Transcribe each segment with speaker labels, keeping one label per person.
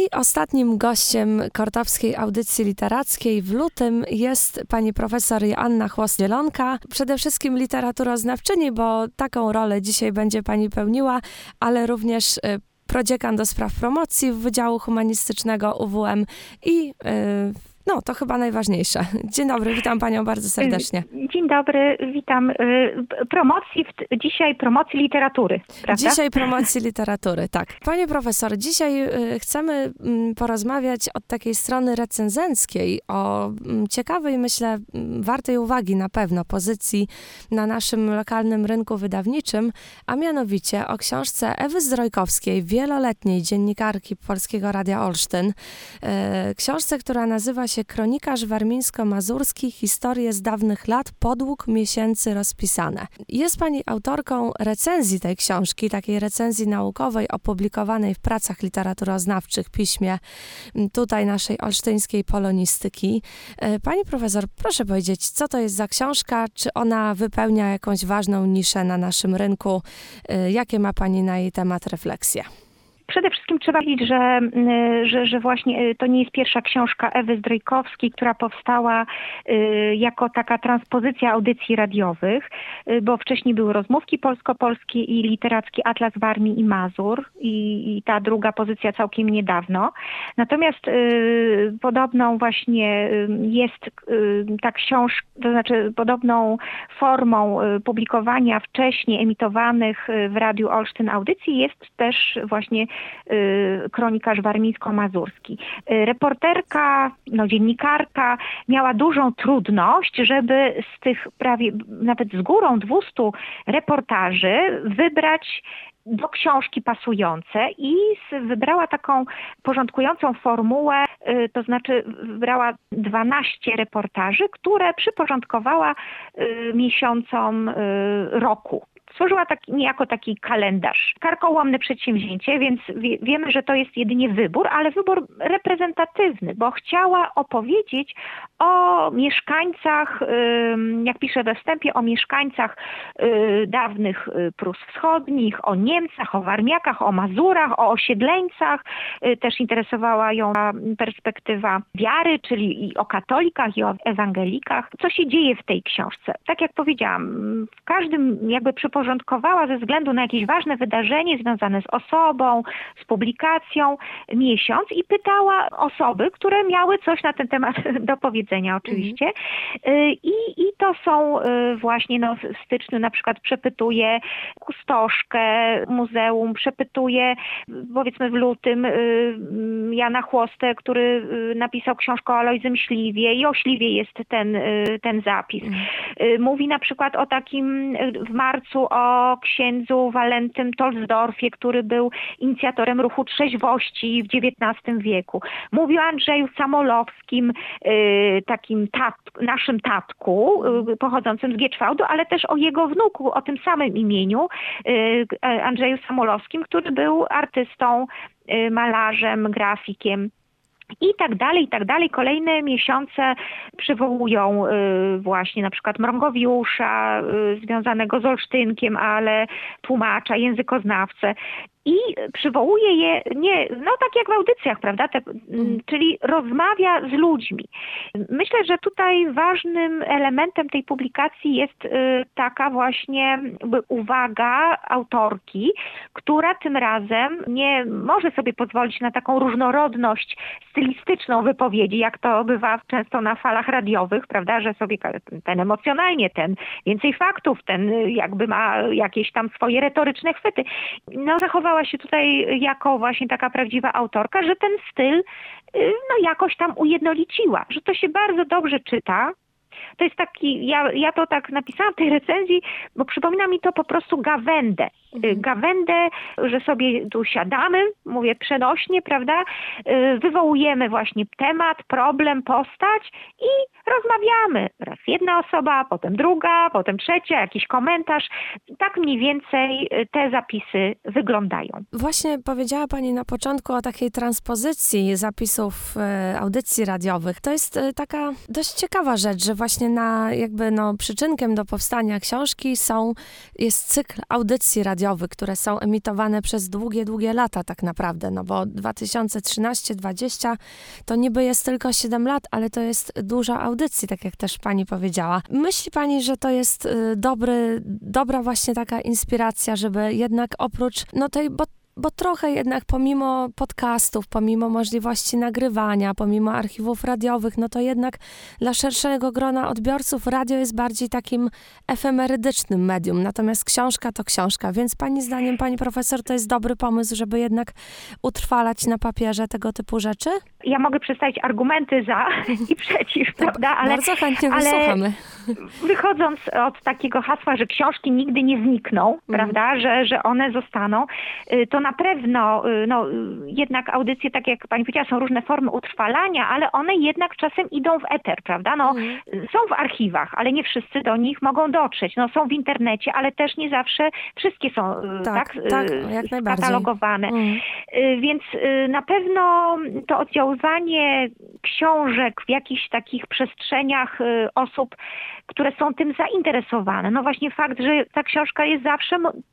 Speaker 1: ostatnim gościem Kortowskiej Audycji Literackiej w lutym jest pani profesor Joanna Chłost-Zielonka. Przede wszystkim literaturoznawczyni, bo taką rolę dzisiaj będzie pani pełniła, ale również prodziekan do spraw promocji Wydziału Humanistycznego UWM i to chyba najważniejsze. Dzień dobry, witam panią bardzo serdecznie.
Speaker 2: Dzień dobry, witam. Dzisiaj promocji literatury, prawda?
Speaker 1: Dzisiaj promocji literatury, tak. Panie profesor, dzisiaj chcemy porozmawiać od takiej strony recenzenckiej o ciekawej, myślę, wartej uwagi na pewno pozycji na naszym lokalnym rynku wydawniczym, a mianowicie o książce Ewy Zdrojkowskiej, wieloletniej dziennikarki Polskiego Radia Olsztyn. Książce, która nazywa się Kronikarz warmińsko-mazurski, historie z dawnych lat, podług miesięcy rozpisane. Jest pani autorką recenzji tej książki, takiej recenzji naukowej opublikowanej w pracach literaturoznawczych, piśmie tutaj naszej olsztyńskiej polonistyki. Pani profesor, proszę powiedzieć, co to jest za książka? Czy ona wypełnia jakąś ważną niszę na naszym rynku? Jakie ma pani na jej temat refleksje?
Speaker 2: Przede wszystkim trzeba powiedzieć, że właśnie to nie jest pierwsza książka Ewy Zdrojkowskiej, która powstała jako taka transpozycja audycji radiowych, bo wcześniej były rozmówki polsko-polskie i literacki Atlas Warmii i Mazur i ta druga pozycja całkiem niedawno. Natomiast podobną właśnie jest ta książka, to znaczy podobną formą publikowania wcześniej emitowanych w Radiu Olsztyn audycji jest też właśnie Kronikarz warmińsko-mazurski. Reporterka, dziennikarka miała dużą trudność, żeby z tych prawie nawet z górą 200 reportaży wybrać do książki pasujące i wybrała taką porządkującą formułę, to znaczy wybrała 12 reportaży, które przyporządkowała miesiącom roku. Stworzyła niejako taki kalendarz. Karkołomne przedsięwzięcie, więc wiemy, że to jest jedynie wybór, ale wybór reprezentatywny, bo chciała opowiedzieć o mieszkańcach, jak pisze we wstępie, o mieszkańcach dawnych Prus Wschodnich, o Niemcach, o Warmiakach, o Mazurach, o osiedleńcach. Też interesowała ją perspektywa wiary, czyli i o katolikach, i o ewangelikach. Co się dzieje w tej książce? Tak jak powiedziałam, w każdym jakby przyporządkowała ze względu na jakieś ważne wydarzenie związane z osobą, z publikacją miesiąc i pytała osoby, które miały coś na ten temat do powiedzenia oczywiście. I to są właśnie w styczniu na przykład przepytuje kustoszkę muzeum, przepytuje powiedzmy w lutym Jana Chłostę, który napisał książkę o Alojzym Śliwie i o Śliwie jest ten zapis. Mówi na przykład o takim w marcu o księdzu Walentym Tolsdorfie, który był inicjatorem ruchu trzeźwości w XIX wieku. Mówi o Andrzeju Samolowskim, takim naszym tatku, pochodzącym z Gieczwałdu, ale też o jego wnuku, o tym samym imieniu, Andrzeju Samolowskim, który był artystą, malarzem, grafikiem. I tak dalej. Kolejne miesiące przywołują właśnie na przykład Mrągowiusza, związanego z Olsztynkiem, ale tłumacza, językoznawcę. I przywołuje je, tak jak w audycjach, prawda? Czyli rozmawia z ludźmi. Myślę, że tutaj ważnym elementem tej publikacji jest taka właśnie uwaga autorki, która tym razem nie może sobie pozwolić na taką różnorodność stylistyczną wypowiedzi, jak to bywa często na falach radiowych, prawda? Że sobie ten emocjonalnie, ten więcej faktów, ten jakby ma jakieś tam swoje retoryczne chwyty. Zachowała się tutaj jako właśnie taka prawdziwa autorka, że ten styl jakoś tam ujednoliciła, że to się bardzo dobrze czyta. To jest taki, ja to tak napisałam w tej recenzji, bo przypomina mi to po prostu gawędę. Gawędę, że sobie tu siadamy, mówię przenośnie, prawda, wywołujemy właśnie temat, problem, postać i rozmawiamy. Raz jedna osoba, potem druga, potem trzecia, jakiś komentarz. Tak mniej więcej te zapisy wyglądają.
Speaker 1: Właśnie powiedziała pani na początku o takiej transpozycji zapisów audycji radiowych. To jest taka dość ciekawa rzecz, że właśnie właśnie przyczynkiem do powstania książki jest cykl audycji radiowych, które są emitowane przez długie lata tak naprawdę, no bo 2013-2020 to niby jest tylko 7 lat, ale to jest dużo audycji, tak jak też pani powiedziała. Myśli pani, że to jest dobra właśnie taka inspiracja, żeby jednak oprócz bo trochę jednak pomimo podcastów, pomimo możliwości nagrywania, pomimo archiwów radiowych, no to jednak dla szerszego grona odbiorców radio jest bardziej takim efemerydycznym medium, natomiast książka to książka, więc pani zdaniem, pani profesor, to jest dobry pomysł, żeby jednak utrwalać na papierze tego typu rzeczy?
Speaker 2: Ja mogę przedstawić argumenty za i przeciw, prawda?
Speaker 1: Bardzo chętnie wysłuchamy.
Speaker 2: Wychodząc od takiego hasła, że książki nigdy nie znikną, prawda, że one zostaną, to na pewno jednak audycje, tak jak pani powiedziała, są różne formy utrwalania, ale one jednak czasem idą w eter, prawda? Są w archiwach, ale nie wszyscy do nich mogą dotrzeć. Są w internecie, ale też nie zawsze wszystkie są
Speaker 1: jak najbardziej
Speaker 2: katalogowane. Więc na pewno to oddziaływanie książek w jakichś takich przestrzeniach osób, które są tym zainteresowane. No właśnie fakt, że ta książka jest zawsze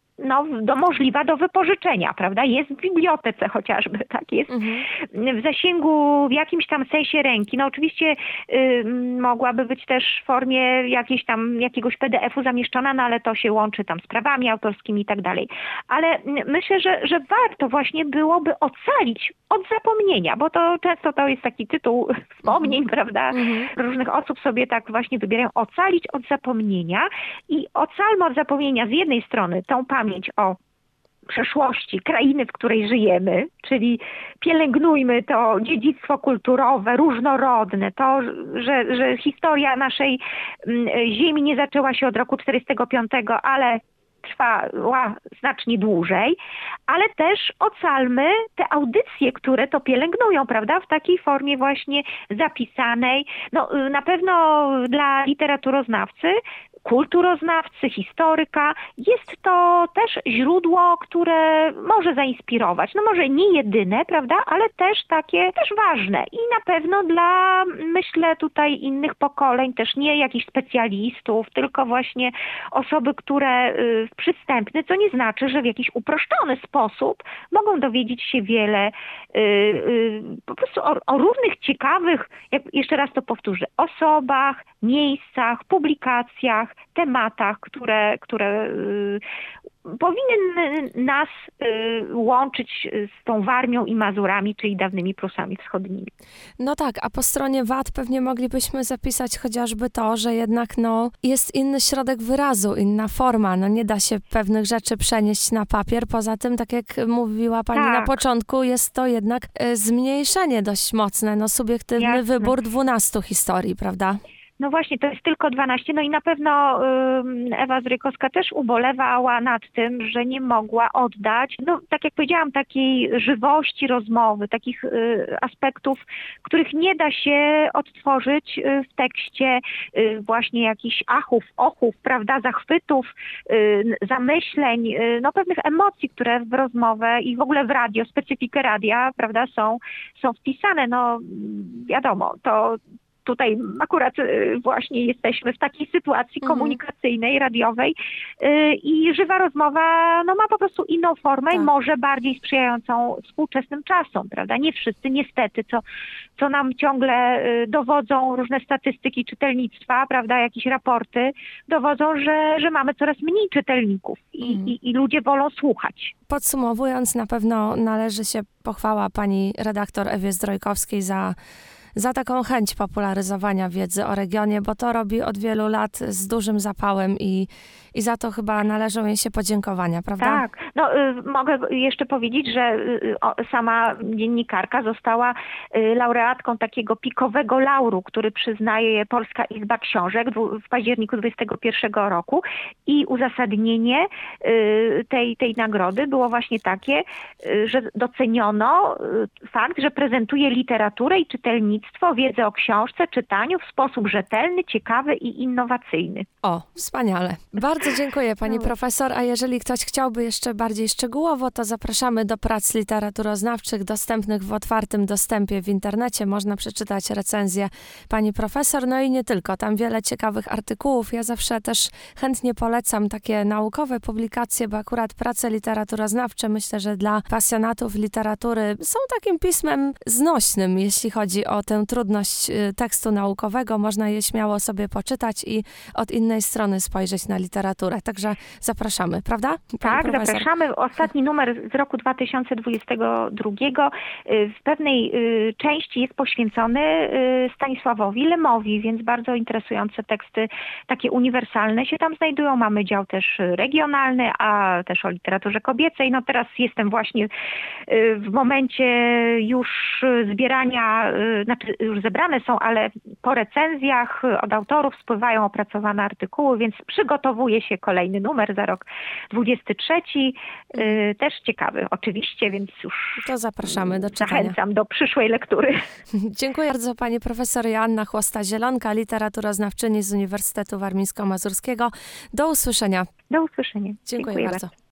Speaker 2: możliwa do wypożyczenia, prawda? Jest w bibliotece chociażby, tak? Jest w zasięgu w jakimś tam sensie ręki. No oczywiście mogłaby być też w formie jakiegoś PDF-u zamieszczona, no ale to się łączy tam z prawami autorskimi i tak dalej. Ale myślę, że warto właśnie byłoby ocalić od zapomnienia, bo to często to jest taki tytuł wspomnień, prawda? Różnych osób sobie tak właśnie wybierają. Ocalić od zapomnienia i ocalmy od zapomnienia z jednej strony tą pamięć o przeszłości krainy, w której żyjemy, czyli pielęgnujmy to dziedzictwo kulturowe, różnorodne, to, że historia naszej ziemi nie zaczęła się od roku 1945, ale trwała znacznie dłużej, ale też ocalmy te audycje, które to pielęgnują, prawda, w takiej formie właśnie zapisanej. Na pewno dla literaturoznawcy, kulturoznawcy, historyka jest to też źródło, które może zainspirować. Może nie jedyne, prawda, ale też ważne. I na pewno dla, myślę, tutaj innych pokoleń, też nie jakichś specjalistów, tylko właśnie osoby, które w przystępny, co nie znaczy, że w jakiś uproszczony sposób mogą dowiedzieć się wiele po prostu o różnych ciekawych, jeszcze raz to powtórzę, osobach, miejscach, publikacjach, tematach, które powinny nas łączyć z tą Warmią i Mazurami, czyli dawnymi Prusami wschodnimi.
Speaker 1: No tak, a po stronie wad pewnie moglibyśmy zapisać chociażby to, że jednak jest inny środek wyrazu, inna forma. Nie da się pewnych rzeczy przenieść na papier. Poza tym, tak jak mówiła pani na początku, jest to jednak zmniejszenie dość mocne. Subiektywny wybór 12 historii, prawda?
Speaker 2: No właśnie, to jest tylko 12. No i na pewno Ewa Zdrojkowska też ubolewała nad tym, że nie mogła oddać, tak jak powiedziałam, takiej żywości rozmowy, takich aspektów, których nie da się odtworzyć w tekście, właśnie jakichś ochów, prawda, zachwytów, zamyśleń, pewnych emocji, które w rozmowę i w ogóle w radio, specyfikę radia, prawda, są wpisane. Wiadomo, to tutaj akurat właśnie jesteśmy w takiej sytuacji komunikacyjnej, radiowej i żywa rozmowa ma po prostu inną formę i może bardziej sprzyjającą współczesnym czasom, prawda? Nie wszyscy, niestety, co nam ciągle dowodzą różne statystyki czytelnictwa, prawda, jakieś raporty, dowodzą, że mamy coraz mniej czytelników i ludzie wolą słuchać.
Speaker 1: Podsumowując, na pewno należy się pochwała pani redaktor Ewie Zdrojkowskiej za taką chęć popularyzowania wiedzy o regionie, bo to robi od wielu lat z dużym zapałem i za to chyba należą jej się podziękowania, prawda?
Speaker 2: Tak. Mogę jeszcze powiedzieć, że sama dziennikarka została laureatką takiego pikowego lauru, który przyznaje Polska Izba Książek w październiku 2021 roku i uzasadnienie tej nagrody było właśnie takie, że doceniono fakt, że prezentuje literaturę i czytelnictwo wydawnictwo, wiedzę o książce, czytaniu w sposób rzetelny, ciekawy i innowacyjny.
Speaker 1: O, wspaniale. Bardzo dziękuję pani profesor, a jeżeli ktoś chciałby jeszcze bardziej szczegółowo, to zapraszamy do prac literaturoznawczych dostępnych w otwartym dostępie w internecie. Można przeczytać recenzję pani profesor, no i nie tylko. Tam wiele ciekawych artykułów. Ja zawsze też chętnie polecam takie naukowe publikacje, bo akurat prace literaturoznawcze myślę, że dla pasjonatów literatury są takim pismem znośnym, jeśli chodzi o tę trudność tekstu naukowego. Można je śmiało sobie poczytać i od innej strony spojrzeć na literaturę. Także zapraszamy, prawda?
Speaker 2: Tak, zapraszamy. Ostatni numer z roku 2022 w pewnej części jest poświęcony Stanisławowi Lemowi, więc bardzo interesujące teksty, takie uniwersalne się tam znajdują. Mamy dział też regionalny, a też o literaturze kobiecej. No teraz jestem właśnie w momencie już zbierania, znaczy już zebrane są, ale po recenzjach od autorów spływają opracowane artykuły, więc przygotowuje się kolejny numer za rok 23. Też ciekawy oczywiście, więc już
Speaker 1: to zapraszamy do czytania.
Speaker 2: Zachęcam do przyszłej lektury.
Speaker 1: Dziękuję bardzo pani profesor Joanna Chłosta-Zielonka, literaturoznawczyni z Uniwersytetu Warmińsko-Mazurskiego. Do usłyszenia.
Speaker 2: Do usłyszenia.
Speaker 1: Dziękuję bardzo.